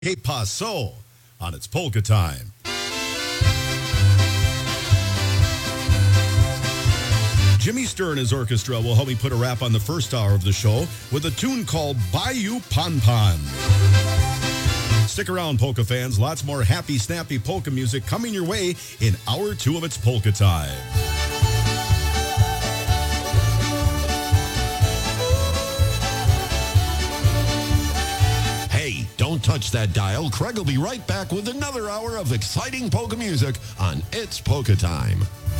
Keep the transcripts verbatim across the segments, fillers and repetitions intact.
Que Paso on its Polka Time. Jimmy Stern and his orchestra will help me put a wrap on the first hour of the show with a tune called Bayou Pon Pon. Stick around, polka fans. Lots more happy, snappy polka music coming your way in hour two of its Polka Time. Hey, don't touch that dial. Craig will be right back with another hour of exciting polka music on It's Polka Time.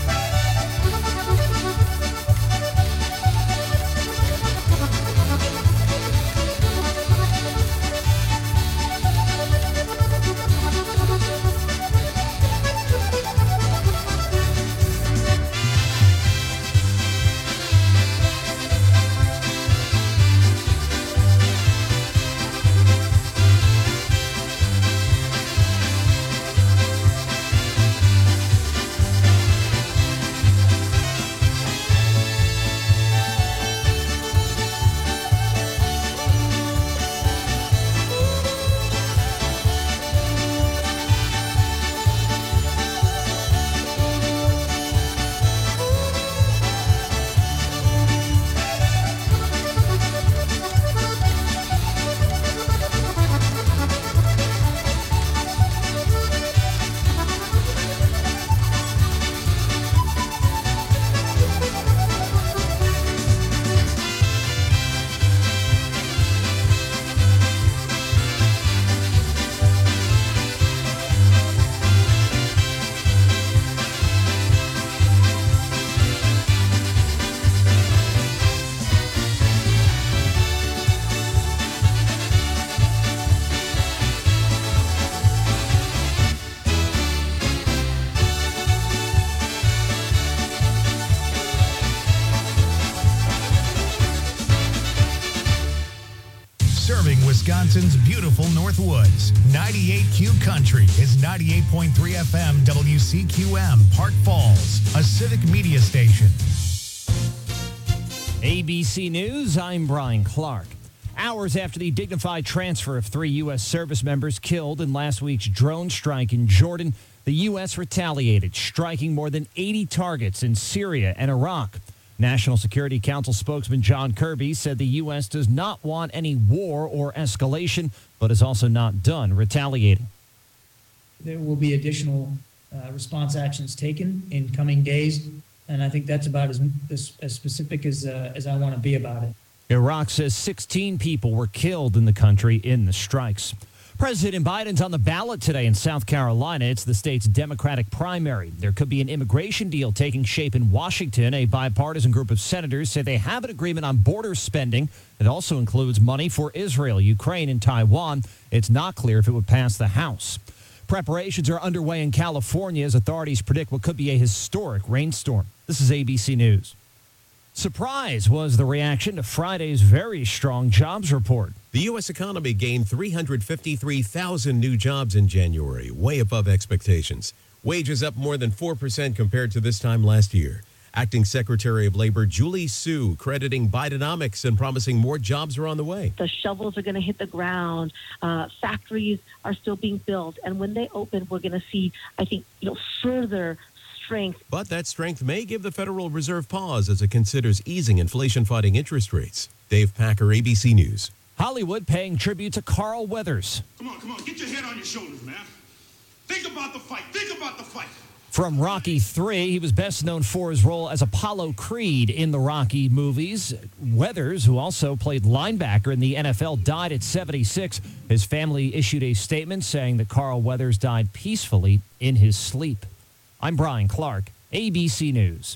Wisconsin's beautiful Northwoods. ninety-eight Q Country is ninety-eight point three F M W C Q M, Park Falls, a civic media station. A B C News, I'm Brian Clark. Hours after the dignified transfer of three U S service members killed in last week's drone strike in Jordan, the U S retaliated, striking more than eighty targets in Syria and Iraq. National Security Council spokesman John Kirby said the U S does not want any war or escalation, but is also not done retaliating. There will be additional uh, response actions taken in coming days, and I think that's about as as, as specific as uh, as I want to be about it. Iraq says sixteen people were killed in the country in the strikes. President Biden's on the ballot today in South Carolina. It's the state's Democratic primary. There could be an immigration deal taking shape in Washington. A bipartisan group of senators say they have an agreement on border spending. It also includes money for Israel, Ukraine, and Taiwan. It's not clear if it would pass the House. Preparations are underway in California as authorities predict what could be a historic rainstorm. This is A B C News. Surprise was the reaction to Friday's very strong jobs report. The U S economy gained three hundred fifty-three thousand new jobs in January, way above expectations. Wages up more than four percent compared to this time last year. Acting Secretary of Labor Julie Su crediting Bidenomics and promising more jobs are on the way. The shovels are going to hit the ground. Uh, factories are still being built. And when they open, we're going to see, I think, you know, further strength. But that strength may give the Federal Reserve pause as it considers easing inflation-fighting interest rates. Dave Packer, A B C News. Hollywood paying tribute to Carl Weathers. Come on, come on, get your head on your shoulders, man. Think about the fight. Think about the fight. From Rocky three, he was best known for his role as Apollo Creed in the Rocky movies. Weathers, who also played linebacker in the N F L, died at seventy-six. His family issued a statement saying that Carl Weathers died peacefully in his sleep. I'm Brian Clark, A B C News.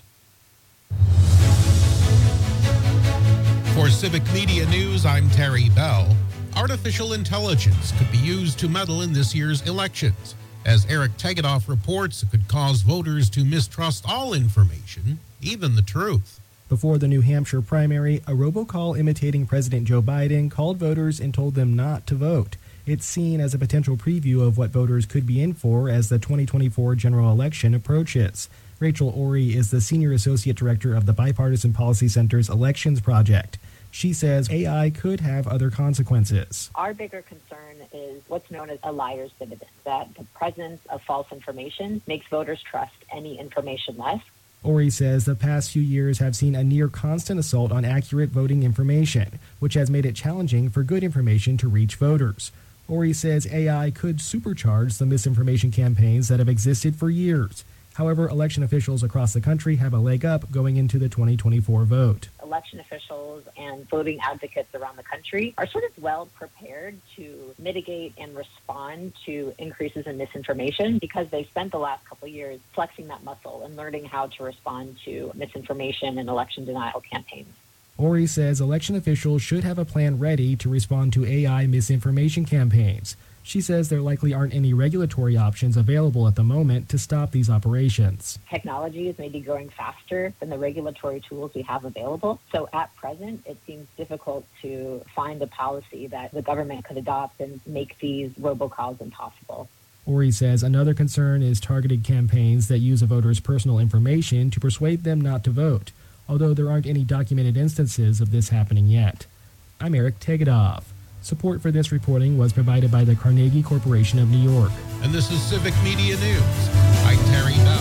For Civic Media News, I'm Terry Bell. Artificial intelligence could be used to meddle in this year's elections. As Eric Tegedoff reports, it could cause voters to mistrust all information, even the truth. Before the New Hampshire primary, a robocall imitating President Joe Biden called voters and told them not to vote. It's seen as a potential preview of what voters could be in for as the twenty twenty-four general election approaches. Rachel Ori is the Senior Associate Director of the Bipartisan Policy Center's Elections Project. She says A I could have other consequences. Our bigger concern is what's known as a liar's dividend, that the presence of false information makes voters trust any information less. Ori says the past few years have seen a near constant assault on accurate voting information, which has made it challenging for good information to reach voters. Ori says A I could supercharge the misinformation campaigns that have existed for years. However, election officials across the country have a leg up going into the twenty twenty-four vote. Election officials and voting advocates around the country are sort of well prepared to mitigate and respond to increases in misinformation because they've spent the last couple of years flexing that muscle and learning how to respond to misinformation and election denial campaigns. Ori says election officials should have a plan ready to respond to A I misinformation campaigns. She says there likely aren't any regulatory options available at the moment to stop these operations. Technology is maybe growing faster than the regulatory tools we have available. So at present, it seems difficult to find a policy that the government could adopt and make these robocalls impossible. Ori says another concern is targeted campaigns that use a voter's personal information to persuade them not to vote, although there aren't any documented instances of this happening yet. I'm Eric Tegedoff. Support for this reporting was provided by the Carnegie Corporation of New York. And this is Civic Media News. I'm Terry Bell.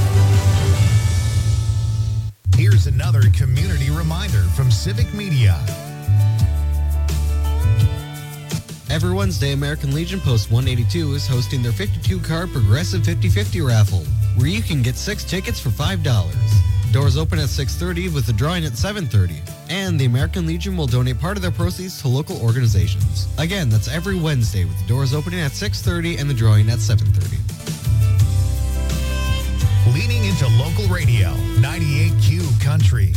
Here's another community reminder from Civic Media. Every Wednesday, American Legion Post one eighty-two is hosting their fifty-two card Progressive fifty fifty raffle, where you can get six tickets for five dollars. Doors open at six thirty with the drawing at seven thirty. And the American Legion will donate part of their proceeds to local organizations. Again, that's every Wednesday with the doors opening at six thirty and the drawing at seven thirty. Leaning into local radio, ninety-eight Q Country.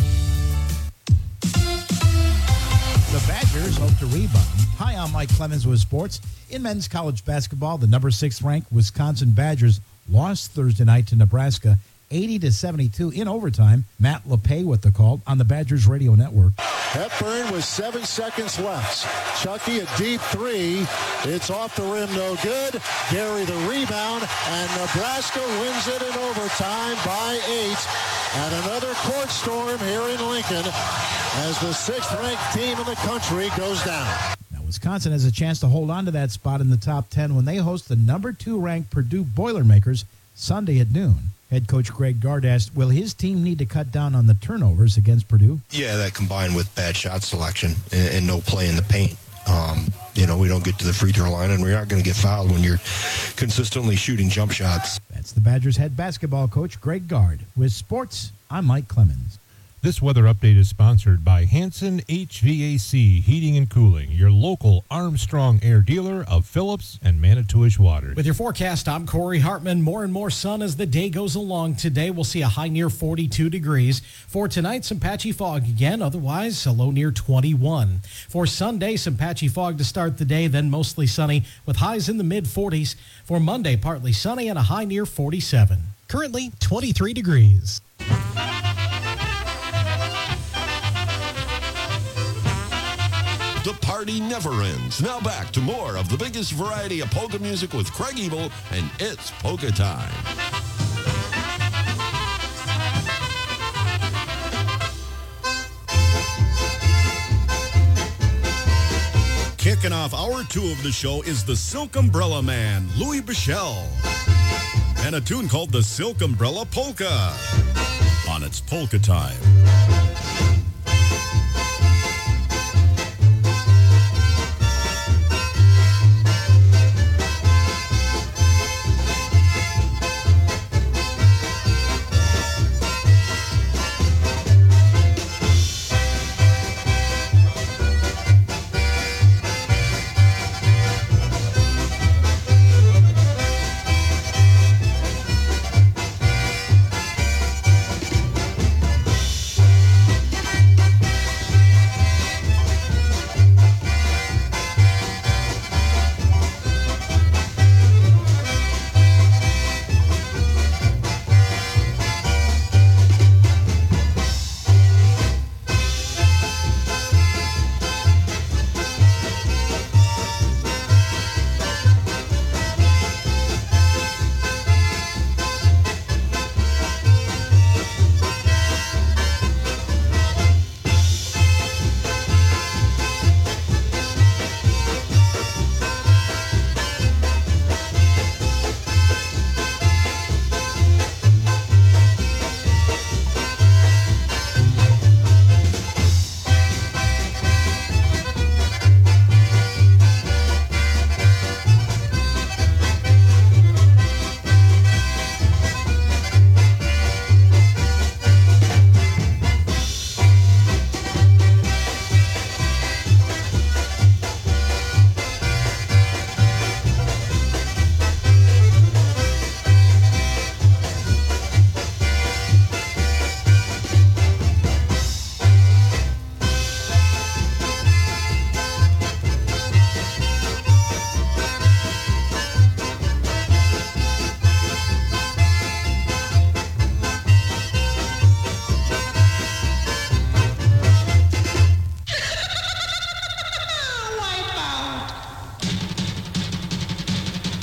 The Badgers hope to rebound. Hi, I'm Mike Clemens with sports. In men's college basketball, the number six ranked Wisconsin Badgers lost Thursday night to Nebraska eighty to seventy-two in overtime. Matt LePay with the call on the Badgers Radio Network. Hepburn with seven seconds left. Chucky a deep three. It's off the rim, no good. Gary the rebound, and Nebraska wins it in overtime by eight. And another court storm here in Lincoln as the sixth-ranked team in the country goes down. Now, Wisconsin has a chance to hold on to that spot in the top ten when they host the number two-ranked Purdue Boilermakers Sunday at noon. Head coach Greg Gard asked, will his team need to cut down on the turnovers against Purdue? Yeah, that combined with bad shot selection and, and no play in the paint. Um, you know, we don't get to the free throw line, and we're not going to get fouled when you're consistently shooting jump shots. That's the Badgers head basketball coach Greg Gard. With sports, I'm Mike Clemens. This weather update is sponsored by Hanson H V A C Heating and Cooling, your local Armstrong Air dealer of Phillips and Manitowish Water. With your forecast, I'm Corey Hartman. More and more sun as the day goes along. Today, we'll see a high near forty-two degrees. For tonight, some patchy fog again. Otherwise, a low near twenty-one. For Sunday, some patchy fog to start the day, then mostly sunny with highs in the mid forties. For Monday, partly sunny and a high near forty-seven. Currently, twenty-three degrees. The party never ends. Now back to more of the biggest variety of polka music with Craig Ebel and It's Polka Time. Kicking off hour two of the show is the Silk Umbrella Man, Louis Bichelle, and a tune called the Silk Umbrella Polka on It's Polka Time.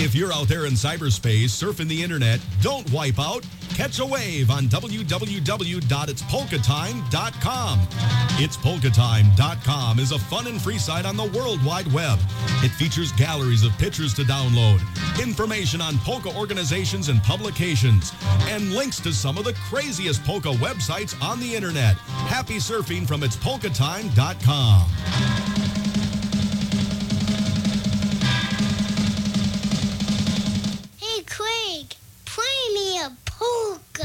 If you're out there in cyberspace surfing the internet, don't wipe out. Catch a wave on w w w dot its polka time dot com. its polka time dot com is a fun and free site on the World Wide Web. It features galleries of pictures to download, information on polka organizations and publications, and links to some of the craziest polka websites on the internet. Happy surfing from its polka time dot com. Hey, Craig, play me a polka.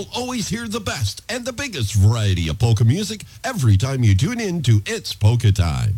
You'll always hear the best and the biggest variety of polka music every time you tune in to It's Polka Time.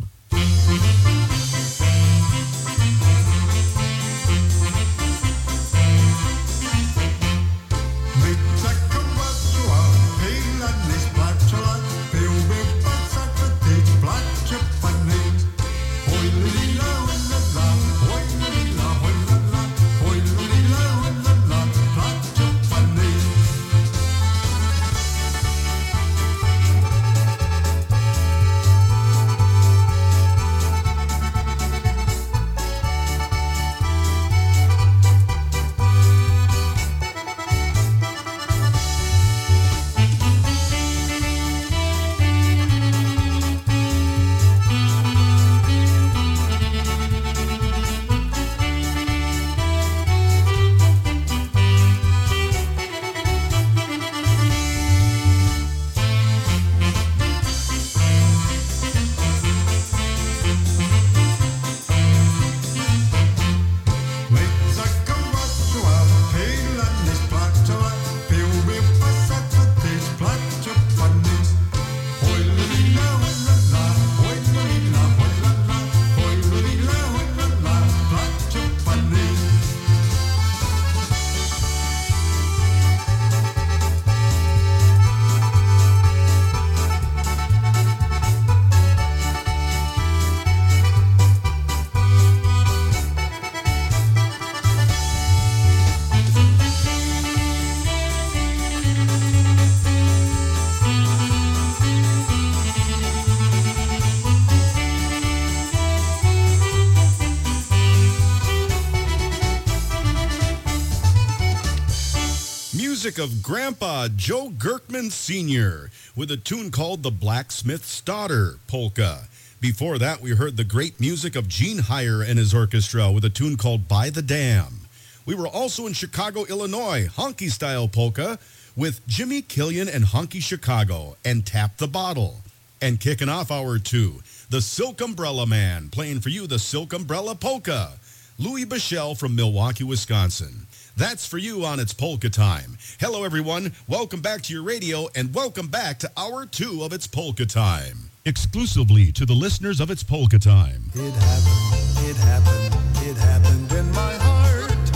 Of Grandpa Joe Gerkman Senior with a tune called The Blacksmith's Daughter Polka. Before that, we heard the great music of Gene Heyer and his orchestra with a tune called By the Dam. We were also in Chicago, Illinois, honky-style polka with Jimmy Killian and Honky Chicago and Tap the Bottle. And kicking off hour two, the Silk Umbrella Man playing for you the Silk Umbrella Polka. Louis Bichelle from Milwaukee, Wisconsin. That's for you on It's Polka Time. Hello, everyone. Welcome back to your radio, and welcome back to Hour two of It's Polka Time. Exclusively to the listeners of It's Polka Time. It happened, it happened, it happened in my heart.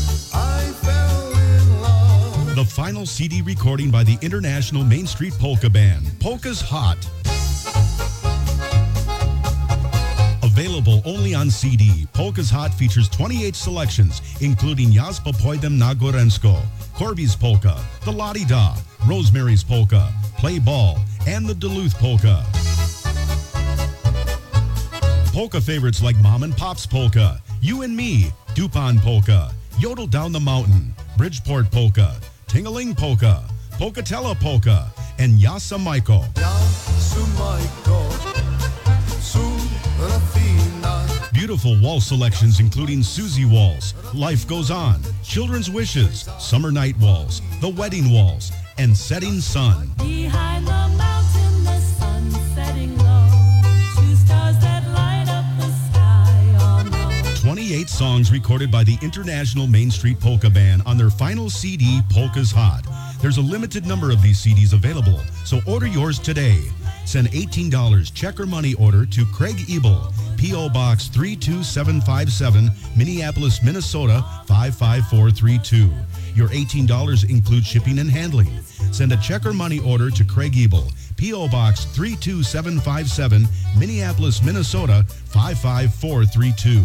I fell in love. The final C D recording by the International Main Street Polka Band, Polka's Hot. Available only on C D, Polka's Hot features twenty-eight selections, including Jaspa Pojdem na Gorensko, Corby's Polka, the Lottie Da, Rosemary's Polka, Play Ball, and the Duluth Polka. Polka favorites like Mom and Pop's Polka, You and Me, Dupont Polka, Yodel Down the Mountain, Bridgeport Polka, Tingaling Polka, Polkatella Polka, and Yasa Maiko. Beautiful waltz selections including Susie Waltz, Life Goes On, Children's Wishes, Summer Night Waltz, The Wedding Waltz, and Setting Sun. Behind the mountain, the sun setting low, two stars that light up the sky on low. twenty-eight songs recorded by the International Main Street Polka Band on their final C D, Polka's Hot. There's a limited number of these C Ds available, so order yours today. Send eighteen dollars check or money order to Craig Ebel, P O. Box three two seven five seven, Minneapolis, Minnesota five five four three two. Your eighteen dollars includes shipping and handling. Send a check or money order to Craig Ebel, P O. Box three two seven five seven, Minneapolis, Minnesota five five four three two.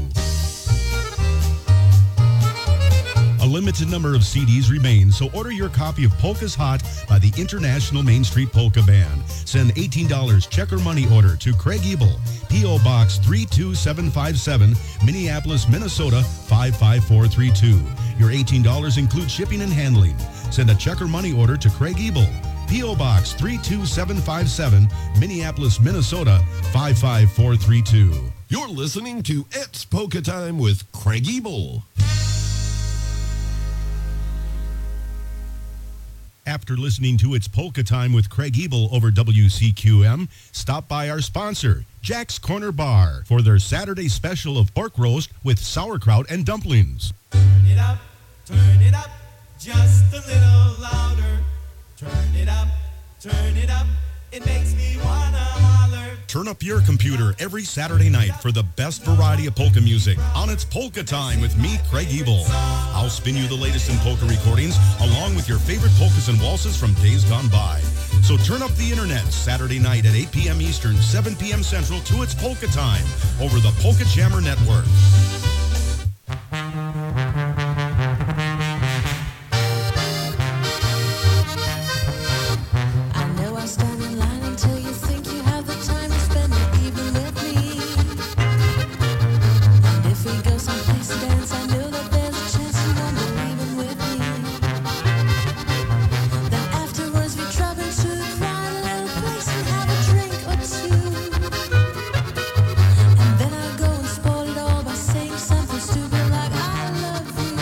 A limited number of C Ds remain, so order your copy of Polka's Hot by the International Main Street Polka Band. Send eighteen dollars check or money order to Craig Ebel, P O. Box three two seven five seven, Minneapolis, Minnesota five five four three two. Your eighteen dollars includes shipping and handling. Send a check or money order to Craig Ebel, P O. Box three two seven five seven, Minneapolis, Minnesota five five four three two. You're listening to It's Polka Time with Craig Ebel. After listening to It's Polka Time with Craig Ebel over W C Q M, stop by our sponsor, Jack's Corner Bar, for their Saturday special of pork roast with sauerkraut and dumplings. Turn it up, turn it up, just a little louder. Turn it up, it makes me wanna holler. Turn up your computer every Saturday night for the best variety of polka music on It's Polka Time with me, Craig Ebel. I'll spin you the latest in polka recordings along with your favorite polkas and waltzes from days gone by. So turn up the internet Saturday night at eight p.m. Eastern, seven p.m. Central to It's Polka Time over the Polka Jammer Network. I know I stand in line until you think you have the time to spend the evening with me. And if we go someplace to dance, I know that there's a chance you won't be leaving with me. Then afterwards we drop into the quiet little place and have a drink or two. And then I go and spoil it all by saying something stupid like I love you.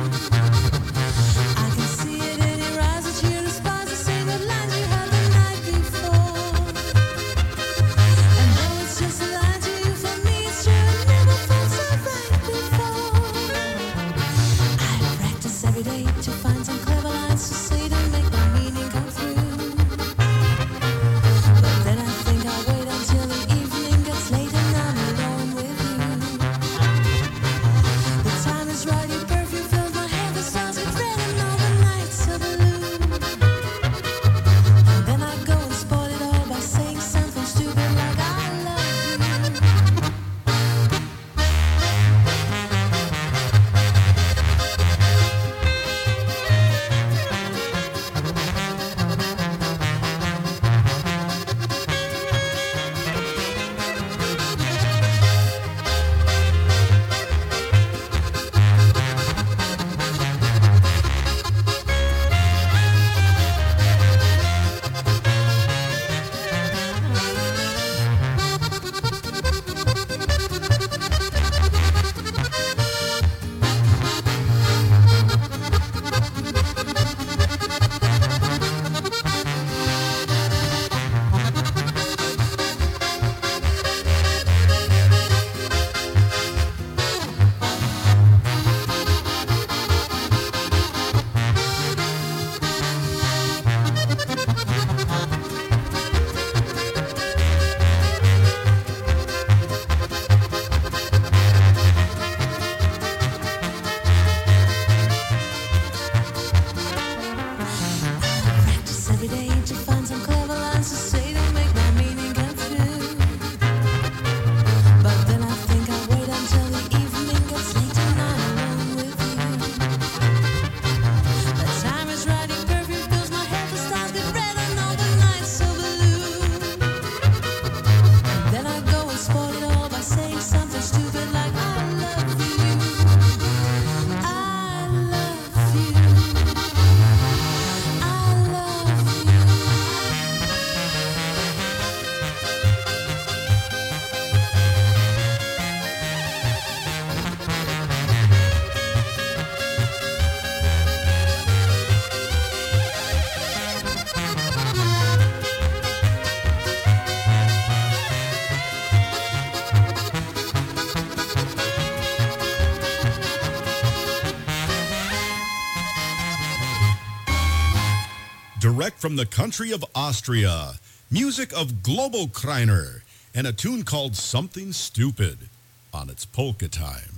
I can see it in your eyes that you despise the same lines you had the night before. And though it's just a lie to you, for me it's true. It never felt so right before. I practice every day to find some clever lines to say to make my meaning come through. But then I think I'll wait until the evening gets late and I'm alone with you. The time is right, your perfume fills my head, the stars get red and all the nights are blue. And then I go and spoil it all by saying something stupid like I love you. Practice every day to find some clever lines to say to make my meaning come through. But then I think I'll wait until the evening gets late and I'm alone with you. The time is right, your perfume fills my head, the stars get red and all the nights are blue. Then I go and spoil it all by saying something stupid like I love you. I love you. I love you. Direct from the country of Austria, music of Globokreiner, and a tune called Something Stupid on It's Polka Time.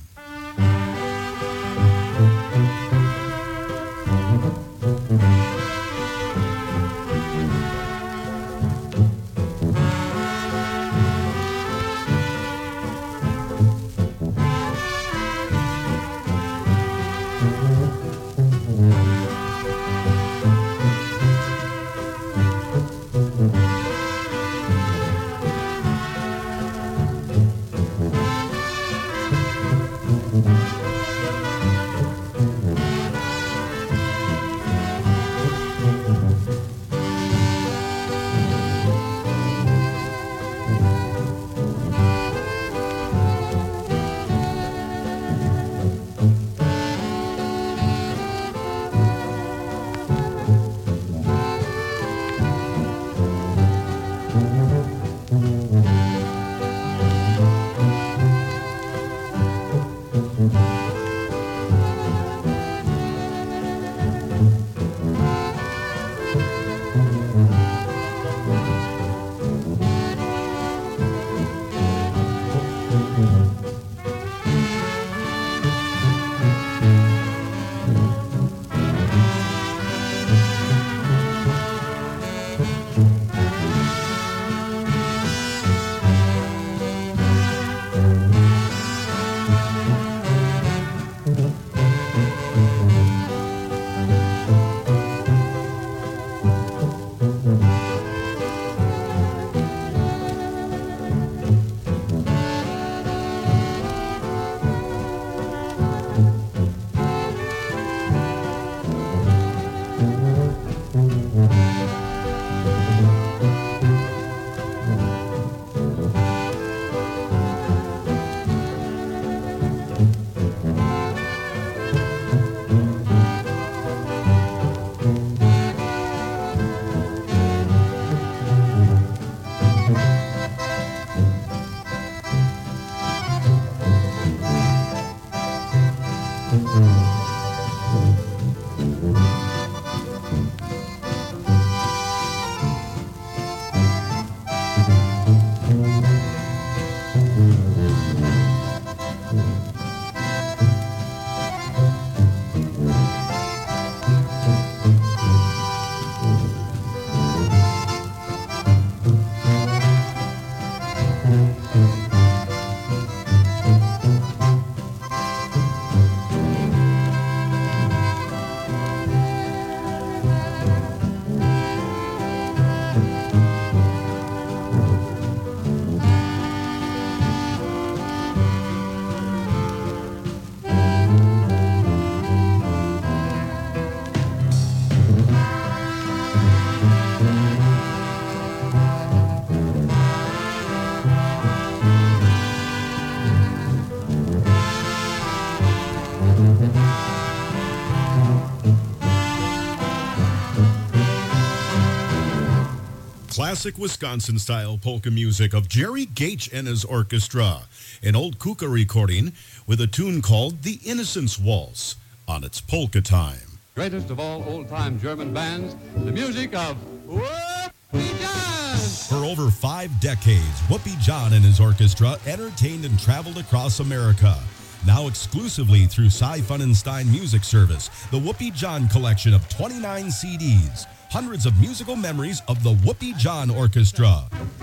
classic Wisconsin-style polka music of Jerry Gaich and his orchestra, an old Kuka recording with a tune called The Innocence Waltz on its Polka Time. Greatest of all old-time German bands, the music of Whoopie John. For over five decades, Whoopie John and his orchestra entertained and traveled across America. Now exclusively through Cy Funenstein Music Service, the Whoopie John collection of twenty-nine C Ds. Hundreds of musical memories of the Whoopie John Orchestra.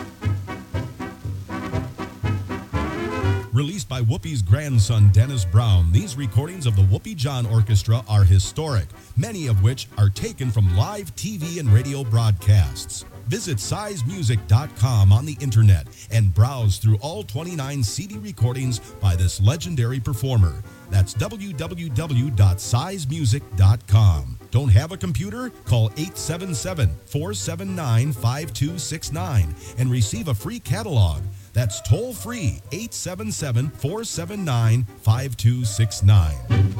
Released by Whoopi's grandson, Dennis Brown, these recordings of the Whoopie John Orchestra are historic, many of which are taken from live T V and radio broadcasts. Visit size music dot com on the internet and browse through all twenty-nine C D recordings by this legendary performer. That's w w w dot size music dot com. Don't have a computer? Call eight seven seven, four seven nine, five two six nine and receive a free catalog. That's toll free, eight seven seven, four seven nine, five two six nine.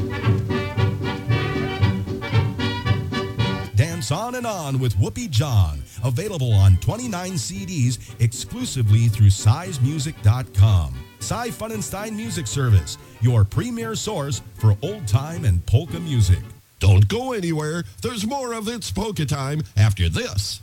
Dance on and on with Whoopie John. Available on twenty-nine C Ds exclusively through size music dot com. Cy Funenstein Music Service, your premier source for old-time and polka music. Don't go anywhere. There's more of It's Polka Time after this.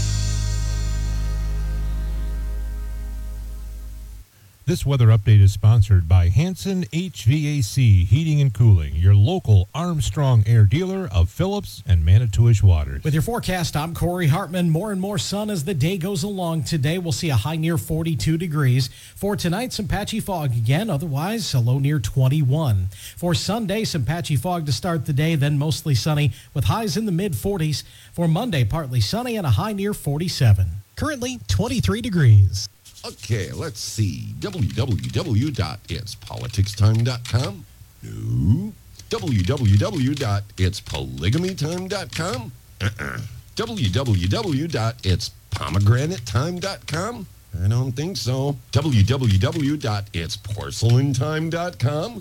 This weather update is sponsored by Hanson H V A C Heating and Cooling, your local Armstrong Air dealer of Phillips and Manitowish Waters. With your forecast, I'm Corey Hartman. More and more sun as the day goes along. Today, we'll see a high near forty-two degrees. For tonight, some patchy fog again. Otherwise, a low near twenty-one. For Sunday, some patchy fog to start the day, then mostly sunny with highs in the mid forties. For Monday, partly sunny and a high near forty-seven. Currently, twenty-three degrees. Okay, let's see. w w w dot its politics time dot com. No. w w w dot its polygamy time dot com. Uh-uh. w w w dot its pomegranate time dot com. I don't think so. w w w dot its porcelain time dot com.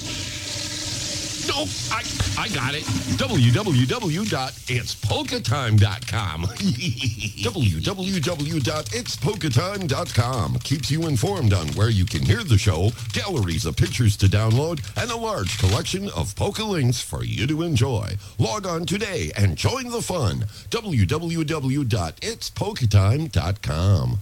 No, I I got it. w w w dot its polka time dot com. w w w dot its polka time dot com keeps you informed on where you can hear the show, galleries of pictures to download, and a large collection of polka links for you to enjoy. Log on today and join the fun. w w w dot its polka time dot com.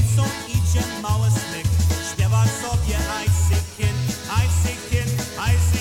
I see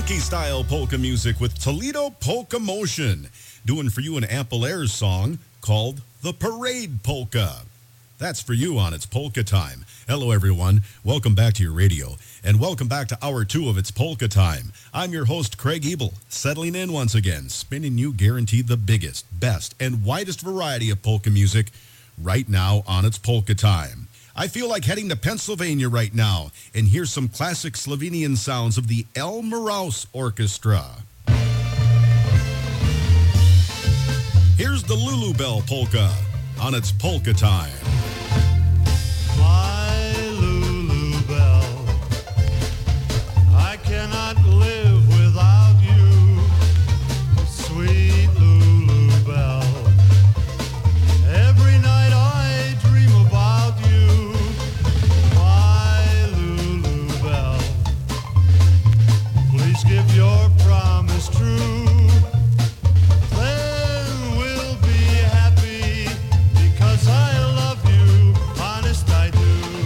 funky style polka music with Toledo Polka Motion, doing for you an Ample Airs song called The Parade Polka. That's for you on It's Polka Time. Hello, everyone. Welcome back to your radio, and welcome back to hour two of It's Polka Time. I'm your host, Craig Ebel, settling in once again, spinning you guaranteed the biggest, best, and widest variety of polka music right now on It's Polka Time. I feel like heading to Pennsylvania right now, and here's some classic Slovenian sounds of the El Moraus Orchestra. Here's the Lulu Bell Polka on It's Polka Time. My Lulu Bell, I cannot live without you, sweet Lulu Bell. Every night I dream about you, my Lulu Bell. Please give your promise true. Then we'll be happy because I love you, honest I do.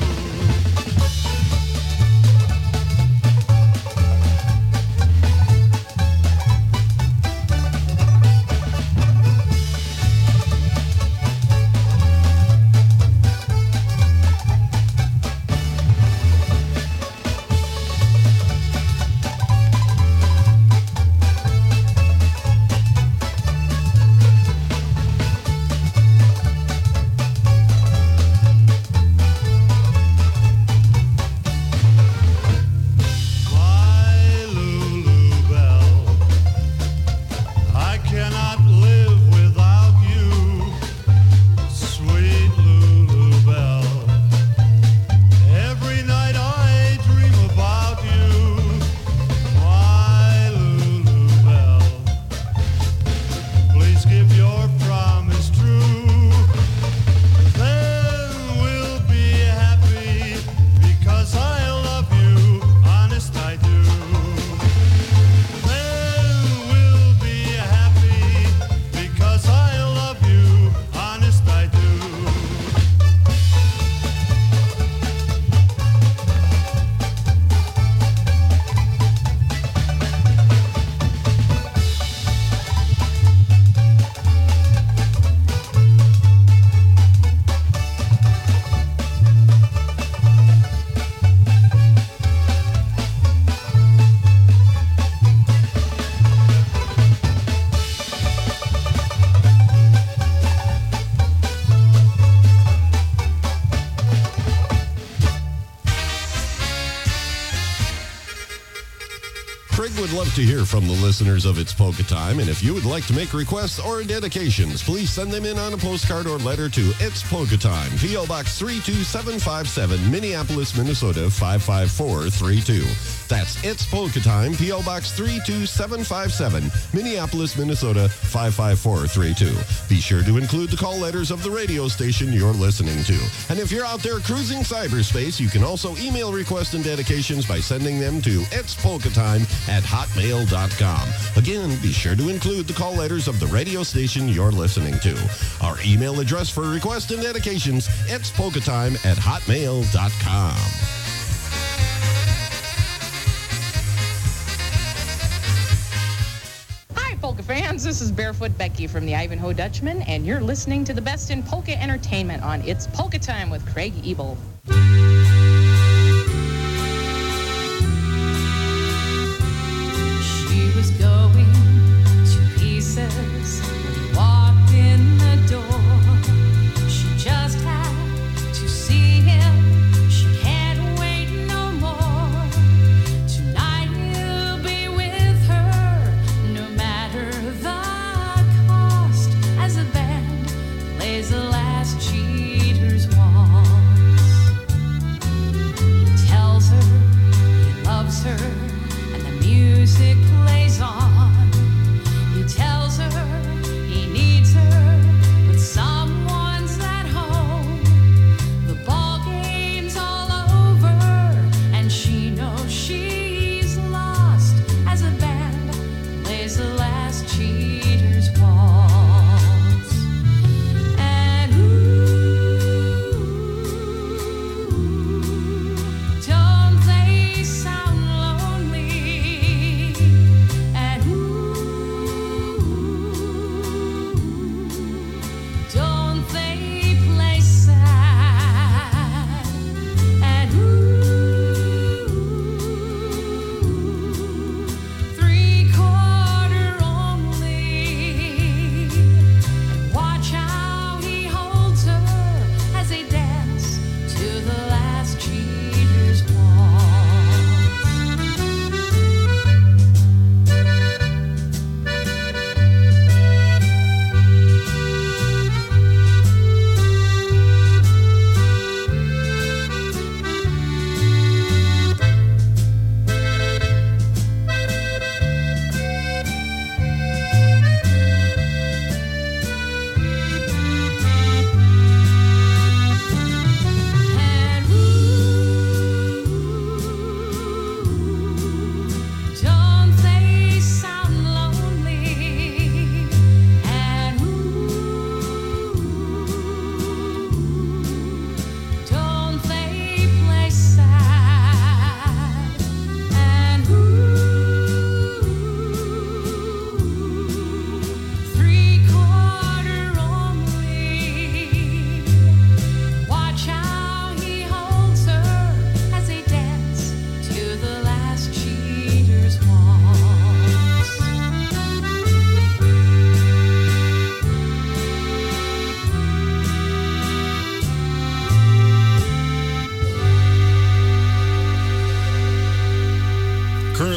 My Lulu Bell, I cannot live without you, sweet Lulu Bell. Every night I dream about you, my Lulu Bell. Please give your promise true. Then we'll be happy because I love you, honest I do. Then we'll be happy because I love you, honest I do. Craig would love to hear from the listeners of It's Polka Time, and if you would like to make requests or dedications, please send them in on a postcard or letter to It's Polka Time, P O Box three two seven five seven, Minneapolis, Minnesota five five four three two. That's It's Polka Time, P O Box three two seven five seven, Minneapolis, Minnesota five five four three two. Be sure to include the call letters of the radio station you're listening to. And if you're out there cruising cyberspace, you can also email requests and dedications by sending them to itspolkatime at hotmail dot com. Again, be sure to include the call letters of the radio station you're listening to. Our email address for requests and dedications, itspolkatime at hotmail dot com. Hi, polka fans. This is Barefoot Becky from the Ivanhoe Dutchman, and you're listening to the best in polka entertainment on It's Polka Time with Craig Ebel. She was going to pieces when he walked in the door. She just had to see him. She can't wait no more. Tonight he'll be with her, no matter the cost, as the band plays the last cheater's waltz.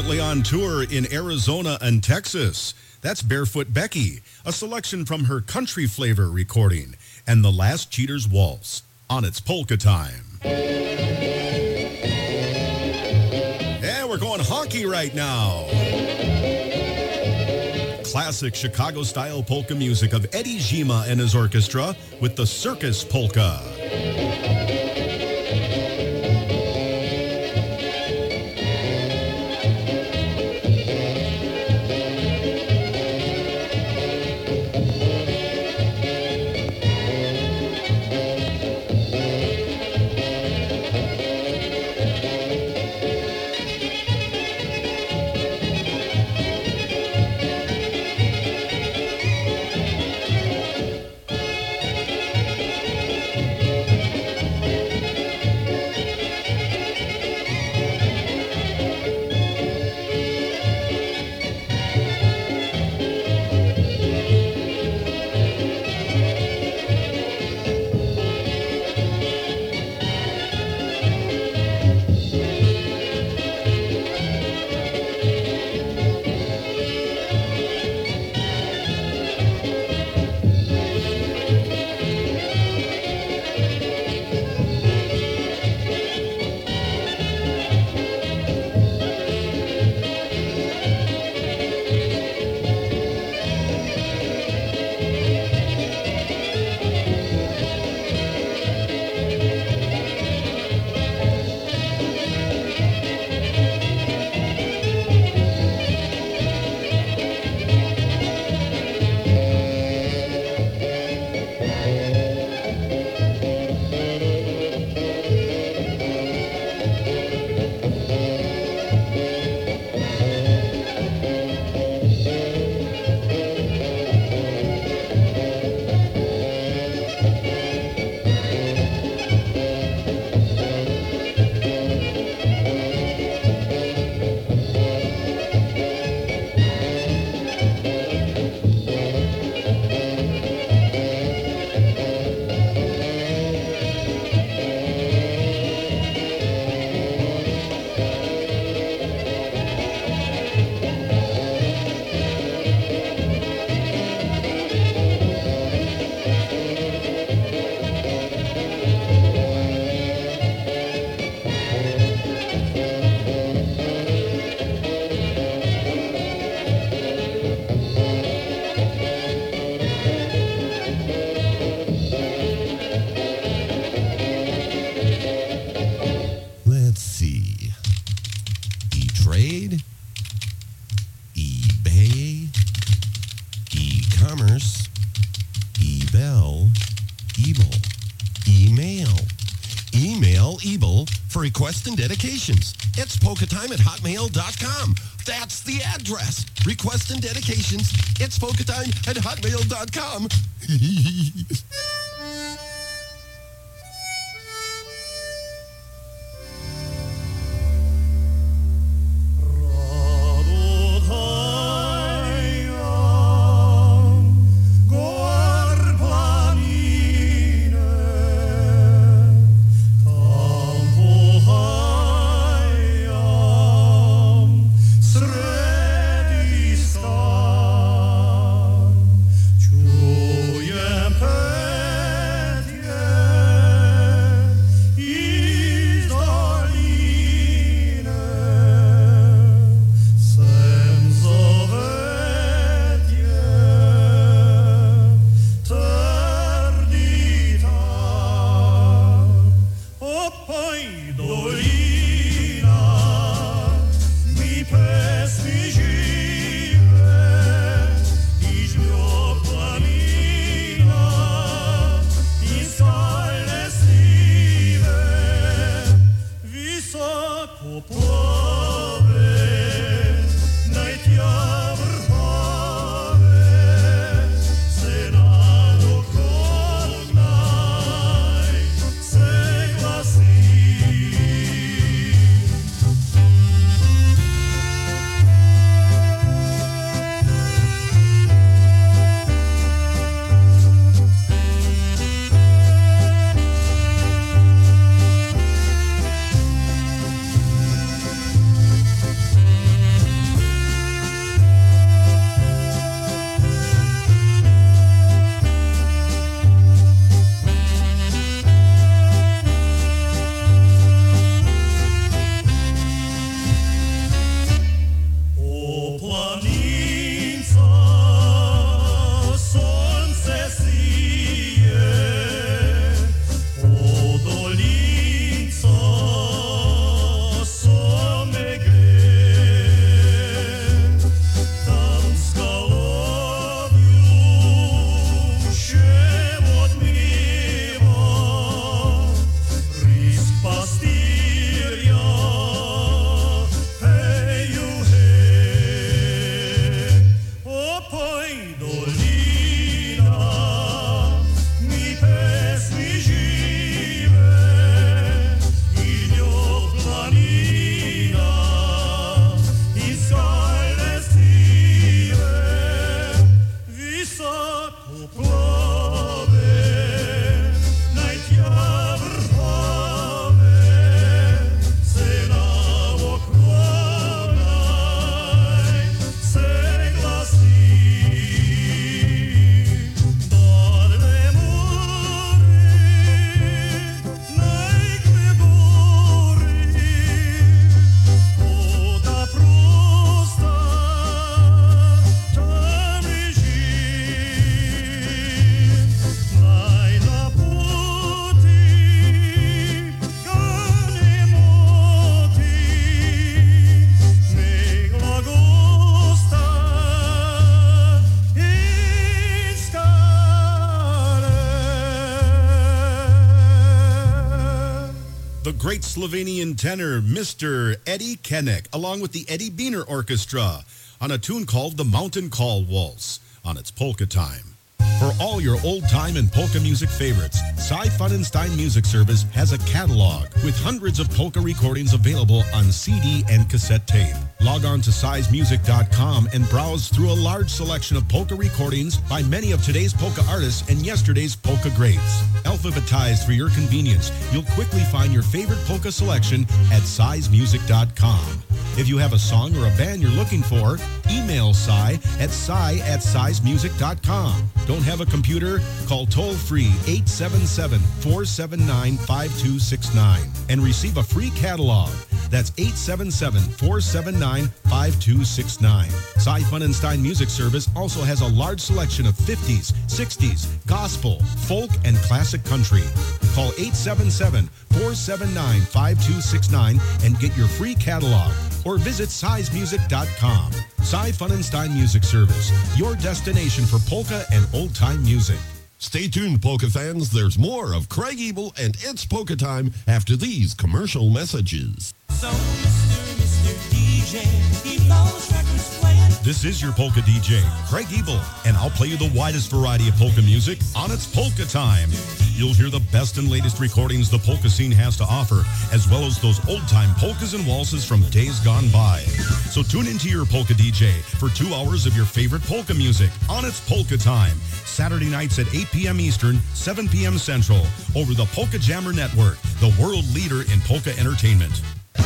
Currently on tour in Arizona and Texas. That's Barefoot Becky, a selection from her Country Flavor recording, and The Last Cheater's Waltz on It's Polka Time. Yeah, we're going honky right now. Classic Chicago-style polka music of Eddie Zima and his orchestra with the Circus Polka. E-Trade, eBay, e-commerce, eBell, Ebel, email. Email Ebel for requests and dedications. It's polka time at hotmail dot com. That's the address. Requests and dedications. It's polka time at hotmail dot com. See the great Slovenian tenor, Mister Eddie Kennick, along with the Eddie Biener Orchestra, on a tune called the Mountain Call Waltz, on its Polka Time. For all your old-time and polka music favorites, Cy Funenstein Music Service has a catalog with hundreds of polka recordings available on C D and cassette tape. Log on to size music dot com and browse through a large selection of polka recordings by many of today's polka artists and yesterday's polka greats. Alphabetized for your convenience, you'll quickly find your favorite polka selection at size music dot com. If you have a song or a band you're looking for, email Cy at cy at size music dot com. Don't have a computer? Call toll-free eight seven seven, four seven nine, five two six nine and receive a free catalog. That's eight seven seven, four seven nine, five two six nine. Cy Funenstein Music Service also has a large selection of fifties, sixties, gospel, folk, and classic country. Call eight seven seven, four seven nine, five two six nine and get your free catalog, or visit size music dot com. Cy Funenstein Music Service, your destination for polka and old-time music. Stay tuned, polka fans. There's more of Craig Ebel and It's Polka Time after these commercial messages. So, Mister Mister D J, keep those records playing. This is your Polka D J, Craig Ebel, and I'll play you the widest variety of polka music on its Polka Time. You'll hear the best and latest recordings the polka scene has to offer, as well as those old-time polkas and waltzes from days gone by. So tune into your Polka D J for two hours of your favorite polka music on its Polka Time. Saturday nights at eight p.m. Eastern, seven p.m. Central, over the Polka Jammer Network, the world leader in polka entertainment.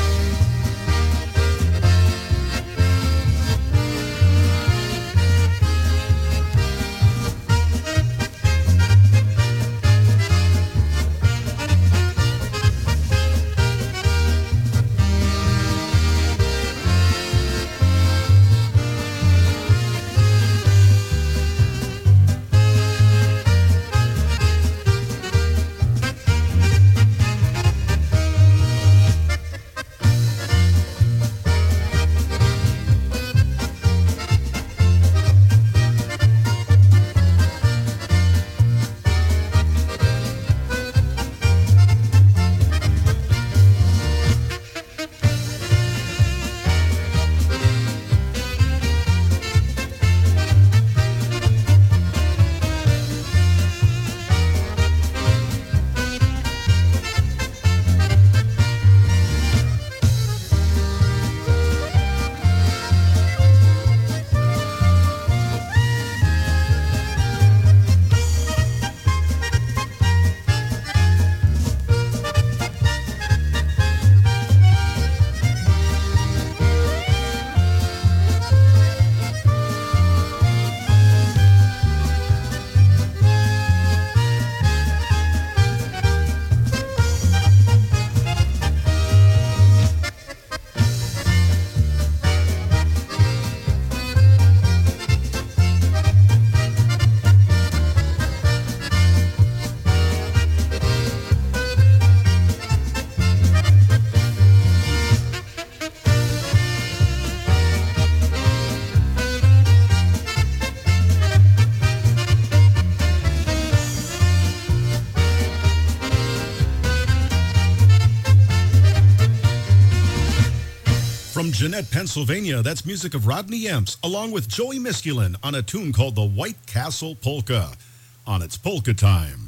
From Jeanette, Pennsylvania, that's music of Rodney Emps, along with Joey Miskulin on a tune called the White Castle Polka, on its Polka Time.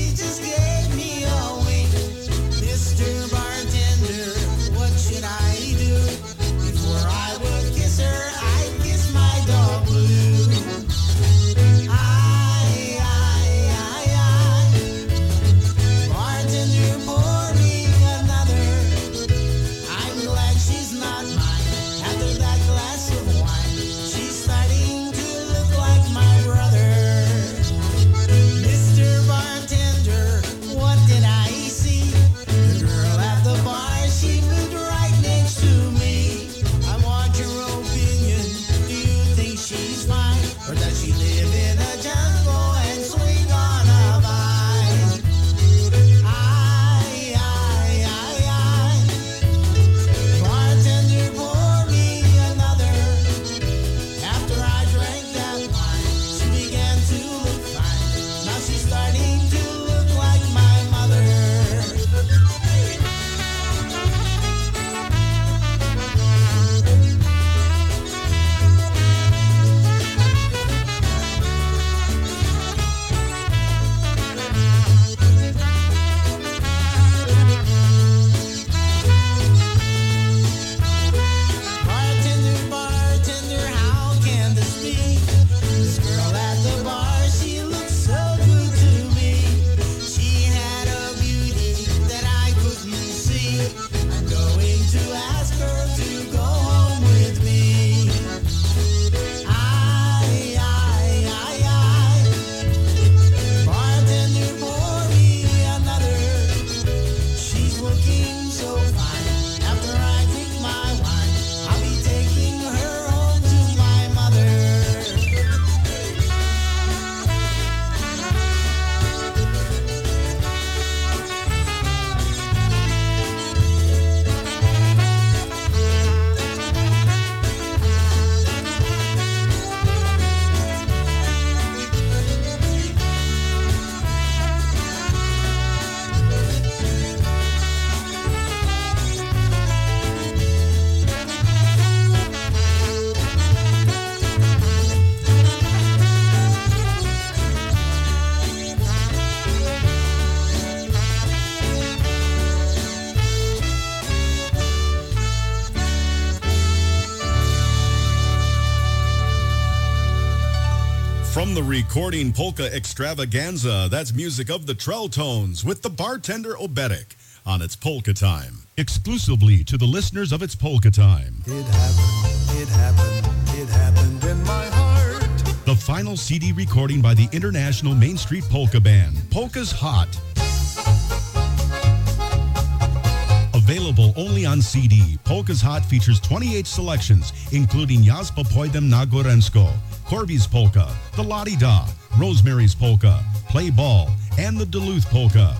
Mister Bartender, what should I From the recording Polka Extravaganza, that's music of the Trelltones with the bartender Obetic on It's Polka Time. Exclusively to the listeners of It's Polka Time. It happened, it happened, it happened in my heart. The final C D recording by the International Main Street Polka Band, Polka's Hot. Available only on C D, Polka's Hot features twenty-eight selections, including Jaspa Pojdem na Gorensko, Corby's Polka, the Lottie Da, Rosemary's Polka, Play Ball, and the Duluth Polka.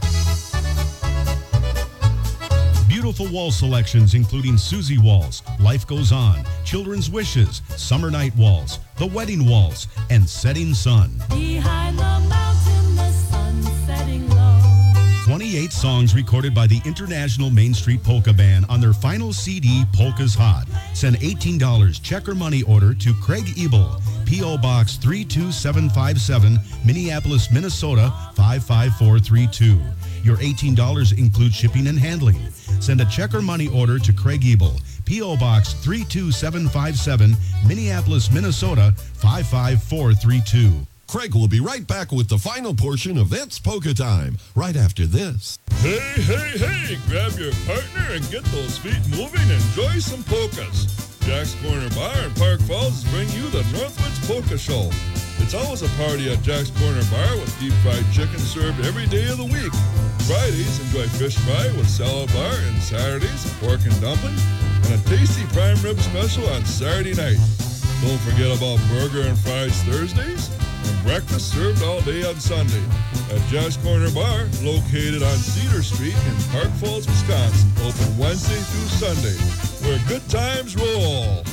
Beautiful wall selections including Susie Waltz, Life Goes On, Children's Wishes, Summer Night Waltz, The Wedding Waltz, and Setting Sun. Behind the mountain, the sun setting low. twenty-eight songs recorded by the International Main Street Polka Band on their final C D, Polka's Hot. Send eighteen dollars check or money order to Craig Ebel, P O. Box three two seven five seven, Minneapolis, Minnesota five five four three two. Your eighteen dollars includes shipping and handling. Send a check or money order to Craig Ebel, P O. Box three two seven five seven, Minneapolis, Minnesota five five four three two. Craig will be right back with the final portion of It's Polka Time, right after this. Hey, hey, hey, grab your partner and get those feet moving and enjoy some polkas. Jack's Corner Bar in Park Falls is bringing you the Northwoods Polka Show. It's always a party at Jack's Corner Bar with deep fried chicken served every day of the week. Fridays, enjoy fish fry with salad bar, and Saturdays, pork and dumpling, and a tasty prime rib special on Saturday night. Don't forget about burger and fries Thursdays, and breakfast served all day on Sunday at Jack's Corner Bar, located on Cedar Street in Park Falls, Wisconsin. Open Wednesday through Sunday, where good times roll.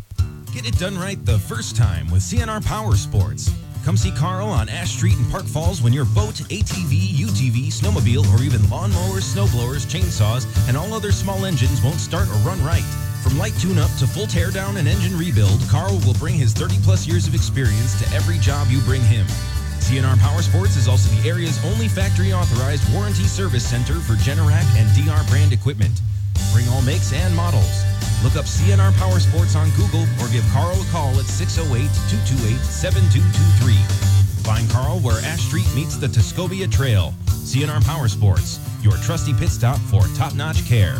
Get it done right the first time with C N R Power Sports. Come see Carl on Ash Street in Park Falls when your boat, A T V, U T V, snowmobile, or even lawnmowers, snowblowers, chainsaws, and all other small engines won't start or run right. From light tune-up to full teardown and engine rebuild, Carl will bring his thirty-plus years of experience to every job you bring him. C N R Power Sports is also the area's only factory-authorized warranty service center for Generac and D R brand equipment. Bring all makes and models. Look up C N R Power Sports on Google or give Carl a call at six oh eight, two two eight, seven two two three. Find Carl where Ash Street meets the Tuscobia Trail. C N R Power Sports, your trusty pit stop for top-notch care.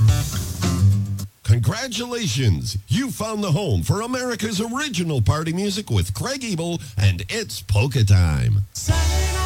Congratulations! You found the home for America's original party music with Craig Ebel, and it's Polka Time. Saturday night.